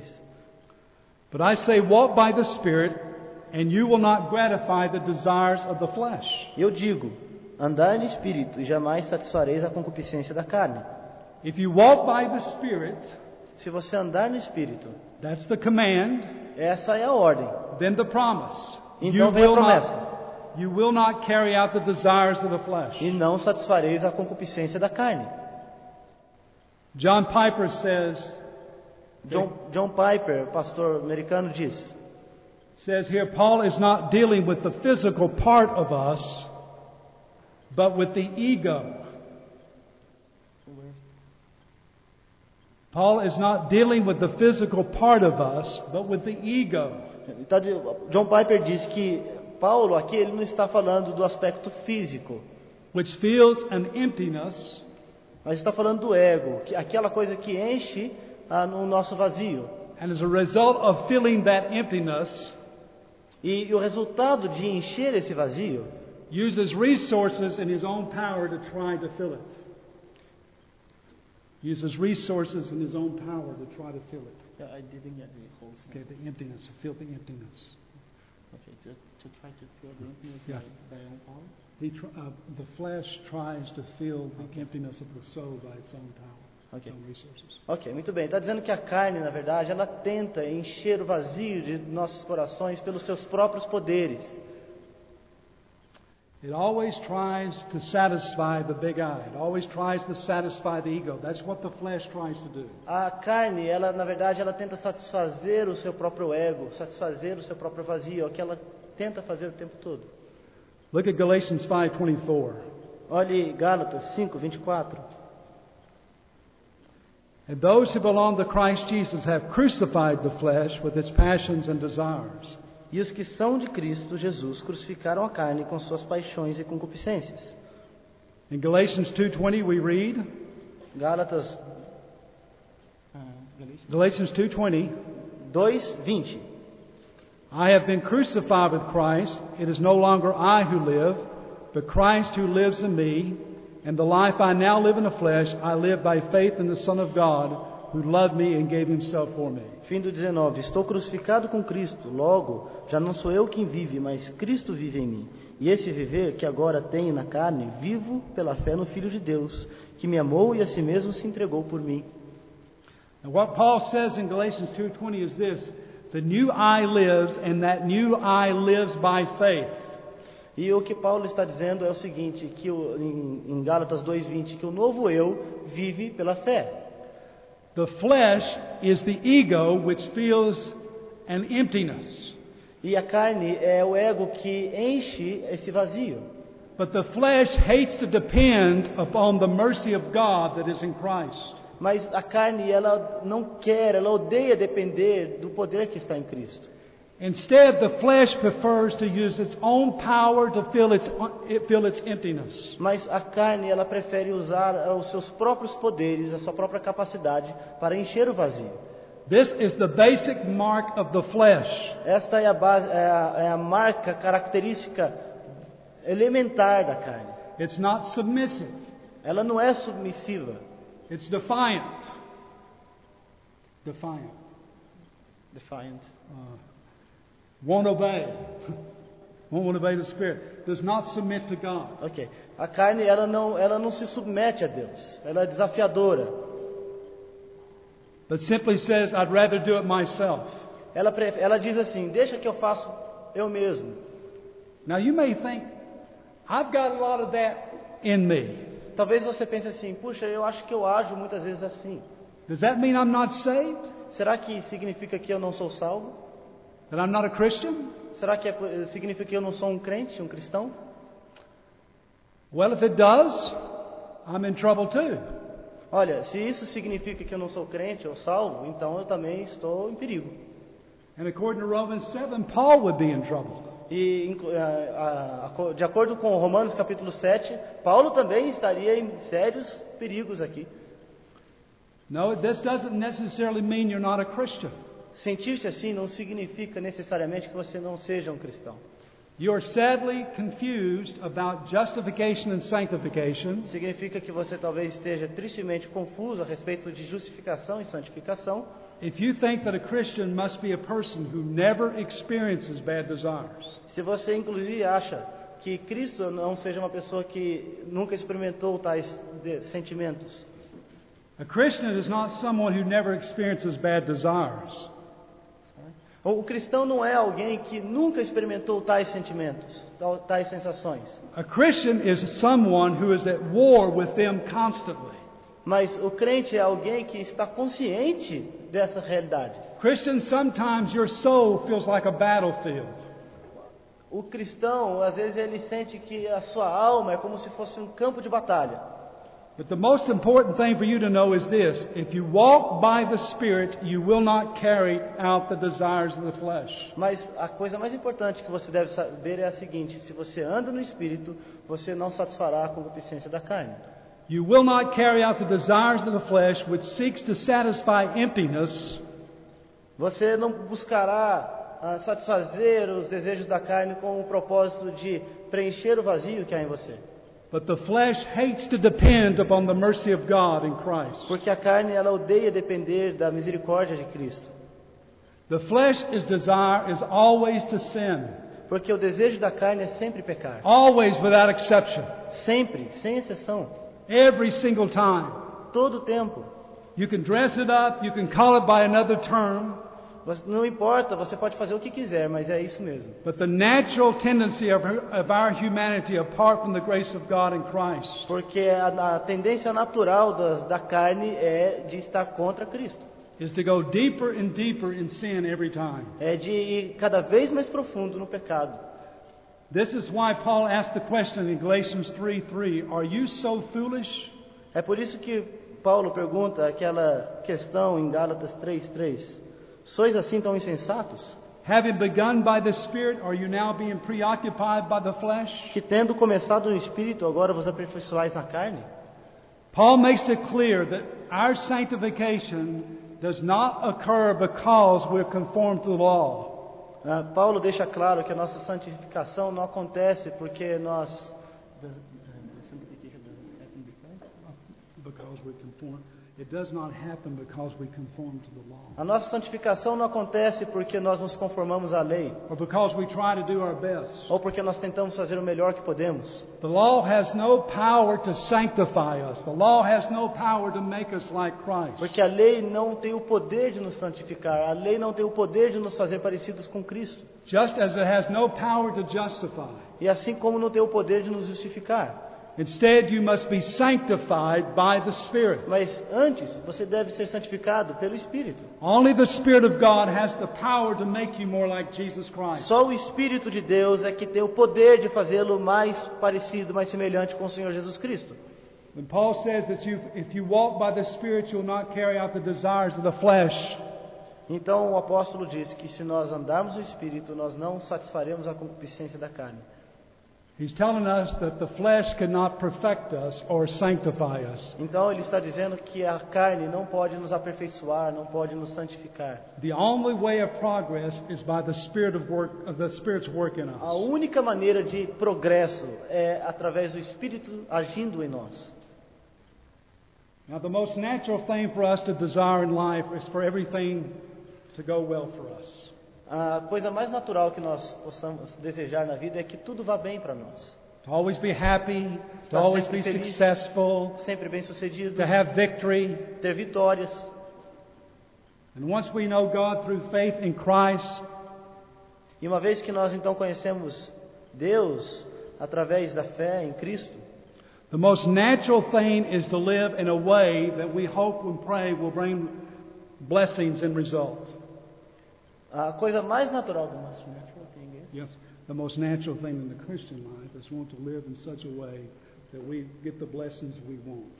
But I say, walk by the Spirit, and you will not gratify the desires of the flesh. Eu digo, andai no Espírito e jamais satisfareis a concupiscência da carne. If you walk by the Spirit, Se você andar no Espírito, that's the command, essa é a ordem. then the promise. Então vem a promessa. You will not carry out the desires of the flesh. E não satisfareis a concupiscência da carne. John Piper says John Piper, pastor americano, says here, Paul is not dealing with the physical part of us, but with the ego. Paul is not dealing with the physical part of us, but with the ego. John Piper diz que Paulo aqui ele não está falando do aspecto físico, Which feels an emptiness, mas está falando do ego, aquela coisa que enche no nosso vazio. and as a result of feeling that emptiness, E o resultado de encher esse vazio uses resources in his own power to try to fill it. Uses resources in his own power to try to fill it. Yeah, I didn't get the whole Okay, the emptiness, to fill the emptiness. Okay, to try to fill the emptiness Yes. by own power. The flesh tries to fill the emptiness of the soul by its own power, its Okay. own resources. Ok, muito bem. Está dizendo que a carne, na verdade, ela tenta encher o vazio de nossos corações pelos seus próprios poderes. It always tries to satisfy the big I. It always tries to satisfy the ego. That's what the flesh tries to do. A carne, ela, na verdade, ela tenta satisfazer o seu próprio ego, satisfazer o seu próprio vazio, é o que ela tenta fazer o tempo todo. Look at Galatians 5:24. Olhe Gálatas 5:24. And those who belong to Christ Jesus have crucified the flesh with its passions and desires. E os que são de Cristo Jesus crucificaram a carne com suas paixões e concupiscências. In Galatians 2:20 we read, Gálatas Galatians 2:20, 2:20. I have been crucified with Christ. It is no longer I who live, but Christ who lives in me. And the life I now live in the flesh, I live by faith in the Son of God, who loved me and gave himself for me. Fim do 19. Estou crucificado com Cristo, logo, já não sou eu quem vive, mas Cristo vive em mim. E esse viver que agora tenho na carne, vivo pela fé no Filho de Deus, que me amou e a si mesmo se entregou por mim. And what Paul says in Galatians 2:20 is this: the new I lives, and that new I lives by faith. E o que Paulo está dizendo é o seguinte, que em Gálatas 2:20, que o novo eu vive pela fé. The flesh is the ego which feels an emptiness. E a carne é o ego que enche esse vazio. But the flesh hates to depend upon the mercy of God that is in Christ. Mas a carne, ela não quer, ela odeia depender do poder que está em Cristo. Instead, the flesh prefers to use its own power to fill its emptiness. Mas a carne, ela prefere usar os seus próprios poderes, a sua própria capacidade para encher o vazio. This is the basic mark of the flesh. Esta é a marca característica elementar da carne. It's not submissive. Ela não é submissiva. It's defiant. Defiant. Defiant. Won't obey. Won't obey the Spirit. Does not submit to God. Ok. A carne, ela não se submete a Deus. Ela é desafiadora. But simply says, I'd rather do it myself. Ela diz assim, deixa que eu faço eu mesmo. Now you may think, I've got a lot of that in me. Talvez você pense assim, puxa, eu acho que eu ajo muitas vezes assim. Does that mean I'm not saved? Será que significa que eu não sou salvo? That I'm not a Christian? Será que significa que eu não sou um crente, um cristão? Well, if it does, I'm in trouble too. Olha, se isso significa que eu não sou crente ou salvo, então eu também estou em perigo. And according to Romans 7, Paul would be in trouble. E de acordo com Romanos capítulo 7, Paulo também estaria em sérios perigos aqui. No, this doesn't necessarily mean you're not a Christian. Sentir-se assim não significa necessariamente que você não seja um cristão. You're sadly confused about justification and sanctification. Significa que você talvez esteja tristemente confuso a respeito de justificação e santificação. If you think that a Christian must be a person who never experiences bad desires. Se você inclusive acha que Cristo não seja uma pessoa que nunca experimentou tais sentimentos. A Christian is not someone who never experiences bad desires. O cristão não é alguém que nunca experimentou tais sentimentos, tais sensações. A Christian is someone who is at war with them constantly. Mas o crente é alguém que está consciente dessa realidade. Christians, sometimes your soul feels like a battlefield. O cristão, às vezes, ele sente que a sua alma é como se fosse um campo de batalha. But the most important thing for you to know is this: if you walk by the Spirit, you will not carry out the desires of the flesh. Mas a coisa mais importante que você deve saber é a seguinte: se você anda no Espírito, você não satisfará a concupiscência da carne. You will not carry out the desires of the flesh, which seeks to satisfy emptiness. Você não buscará satisfazer os desejos da carne com o propósito de preencher o vazio que há em você. But the flesh hates to depend upon the mercy of God in Christ. Porque a carne, ela odeia depender da misericórdia de Cristo. The flesh's desire is always to sin. Porque o desejo da carne é sempre pecar. Always, without exception. Sempre, sem exceção. Every single time. Todo o tempo. You can dress it up, you can call it by another term. Não importa, você pode fazer o que quiser, mas é isso mesmo. But the natural tendency of our humanity, apart from the grace of God in Christ, porque a tendência natural da carne é de estar contra Cristo. is to go deeper and deeper in sin every time. É de ir cada vez mais profundo no pecado. This is why Paul asked the question in Galatians 3:3, "Are you so foolish?" É por isso que Paulo pergunta aquela questão em Gálatas 3:3. Sois assim tão insensatos? Having begun by the Spirit, are you now being preoccupied by the flesh? Que tendo começado no Espírito, agora vos aperfeiçoais na carne? Paul makes it clear that our sanctification does not occur because we're conformed to the law. Paulo deixa claro que a nossa santificação não acontece porque nós Because we conform. It does not happen because we conform to the law. A nossa santificação não acontece porque nós nos conformamos à lei, Or because we try to do our best. ou porque nós tentamos fazer o melhor que podemos. The law has no power to sanctify us. The law has no power to make us like Christ. Porque a lei não tem o poder de nos santificar, a lei não tem o poder de nos fazer parecidos com Cristo. Just as it has no power to justify. E assim como não tem o poder de nos justificar. Instead, you must be sanctified by the Spirit. Mas antes, você deve ser santificado pelo Espírito. Only the Spirit of God has the power to make you more like Jesus Christ. Só o Espírito de Deus é que tem o poder de fazê-lo mais parecido, mais semelhante com o Senhor Jesus Cristo. When Paul says that if you walk by the Spirit, you'll not carry out the desires of the flesh. Então o apóstolo diz que se nós andarmos no Espírito, nós não satisfaremos a concupiscência da carne. He's telling us that the flesh cannot perfect us or sanctify us. Então ele está dizendo que a carne não pode nos aperfeiçoar, não pode nos santificar. The only way of progress is by the Spirit's work in A us. única maneira de progresso é através do Espírito agindo em nós. Now, the most natural thing for us to desire in life is for everything to go well for us. A coisa mais natural que nós possamos desejar na vida é que tudo vá bem para nós. To always be happy, to Estar always sempre be feliz. successful, Sempre bem sucedido, to have victory. ter vitórias. And once we know God through faith in Christ, E uma vez que nós então conhecemos Deus através da fé em Cristo, the most natural thing is to live in a way that we hope and pray will bring blessings and result. a coisa mais natural Yes, the most natural thing in the Christian life is want to live in such a way that we get the blessings we want.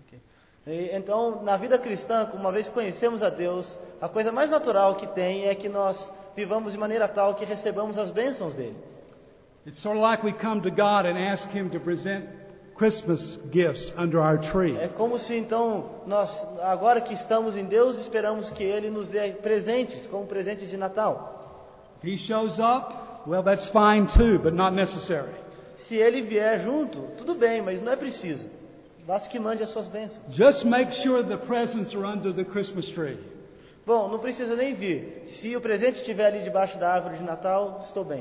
E, então, na vida cristã, uma vez que conhecemos a Deus, a coisa mais natural que tem é que nós vivamos de maneira tal que recebamos as bênçãos dele. It's sort of like we come to God and ask Him to present Christmas gifts under our tree. É como se então nós, agora que estamos em Deus, esperamos que Ele nos dê presentes, como presentes de Natal. If He shows up, well, that's fine too, but not necessary. Se Ele vier junto, tudo bem, mas não é preciso. Basta que mande as suas bênçãos. Just make sure the presents are under the Christmas tree. Bom, não precisa nem vir. Se o presente estiver ali debaixo da árvore de Natal, estou bem.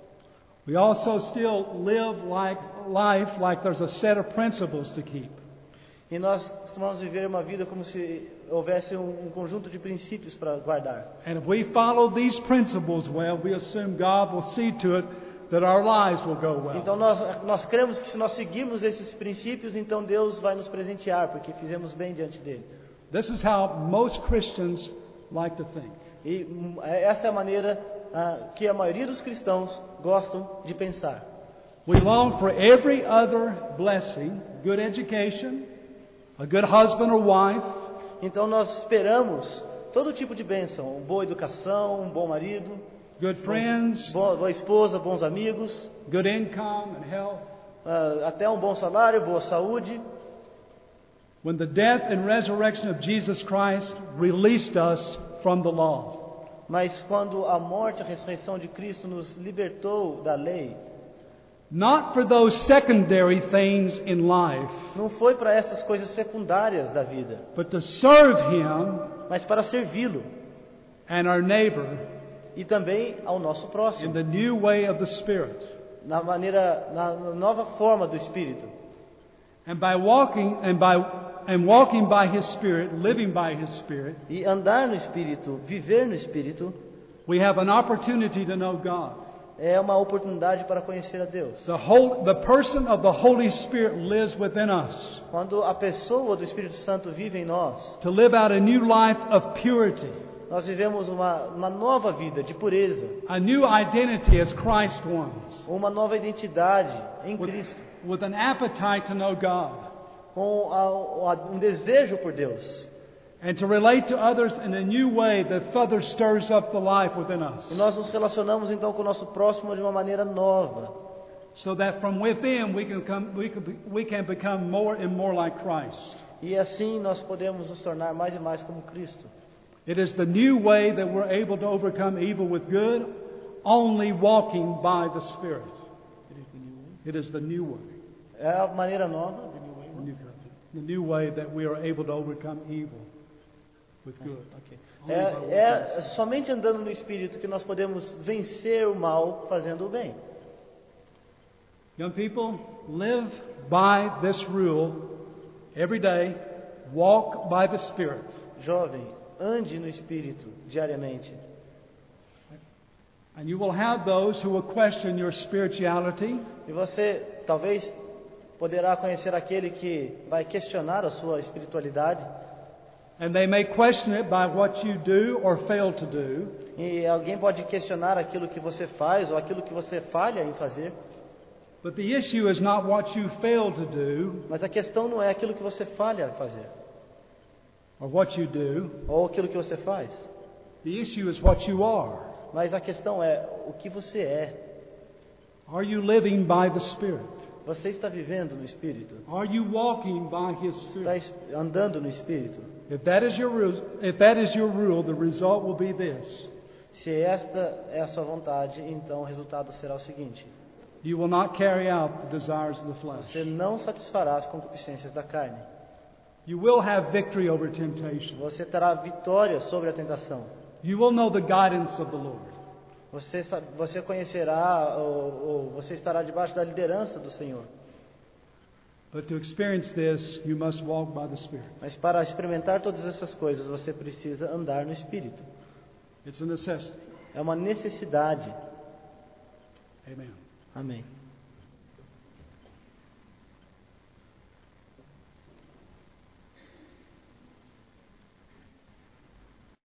We also still live life like there's a set of principles to keep. E nós costumamos viver uma vida como se houvesse um conjunto de princípios para guardar. And if we follow these principles well, we assume God will see to it that our lives will go well. Então nós cremos que se nós seguirmos esses princípios, então Deus vai nos presentear, porque fizemos bem diante dele. This is how most Christians like to think. E essa é a maneira que a maioria dos cristãos gostam de pensar. We long for every other blessing, good education, a good husband or wife, Então nós esperamos todo tipo de bênção, uma boa educação, um bom marido, good friends, boa esposa, bons amigos, good income and health. até um bom salário, boa saúde. When the death and resurrection of Jesus Christ released us from the law. Mas quando a morte e a ressurreição de Cristo nos libertou da lei, Not for those secondary things in life, não foi para essas coisas secundárias da vida, but to serve Him mas para servi-lo and our neighbor e também ao nosso in próximo, the new way of the Spirit. na nova forma do Espírito. And by walking by His Spirit, living by His Spirit, E andar no Espírito, viver no Espírito, we have an opportunity to know God. é uma oportunidade para conhecer a Deus. The person of the Holy Spirit lives within us Quando a pessoa do Espírito Santo vive em nós, to live out a new life of purity, nós vivemos uma nova vida de pureza, a new identity as Christ wants, uma nova identidade em Cristo, with an appetite to know God, com um desejo por Deus. and to relate to others in a new way that further stirs up the life within us, E nós nos relacionamos então com o nosso próximo de uma maneira nova, so that from within we can become more and more like Christ. e assim nós podemos nos tornar mais e mais como Cristo. It is the new way that we're able to overcome evil with good, only walking by the Spirit. It is the new way. É a maneira nova, The new way that we are able to overcome evil with good. é somente andando no Espírito que nós podemos vencer o mal fazendo o bem. Young people, live by this rule every day. Walk by the Spirit. Jovem, ande no Espírito diariamente. And you will have those who will question your spirituality, E você talvez poderá conhecer aquele que vai questionar a sua espiritualidade. and they may question it by what you do or fail to do. E alguém pode questionar aquilo que você faz ou aquilo que você falha em fazer. But the issue is not what you fail to do Mas a questão não é aquilo que você falha a fazer or what you do. ou aquilo que você faz. The issue is what you are. Mas a questão é o que você é. Are you living by the Spirit? Você está vivendo no Espírito? Are you walking by His Está Spirit? andando no Espírito? If that is your rule, the result will be this. Se esta é a sua vontade, então o resultado será o seguinte: You will not carry out the desires of the flesh. você não satisfará as concupiscências da carne. You will have victory over temptation. Você terá vitória sobre a tentação. You will know the guidance of the Lord. Você conhecerá, ou você estará debaixo da liderança do Senhor. But to experience this, you must walk by the Spirit. Mas para experimentar todas essas coisas, você precisa andar no Espírito. It's a necessity. É uma necessidade. Amen. Amém.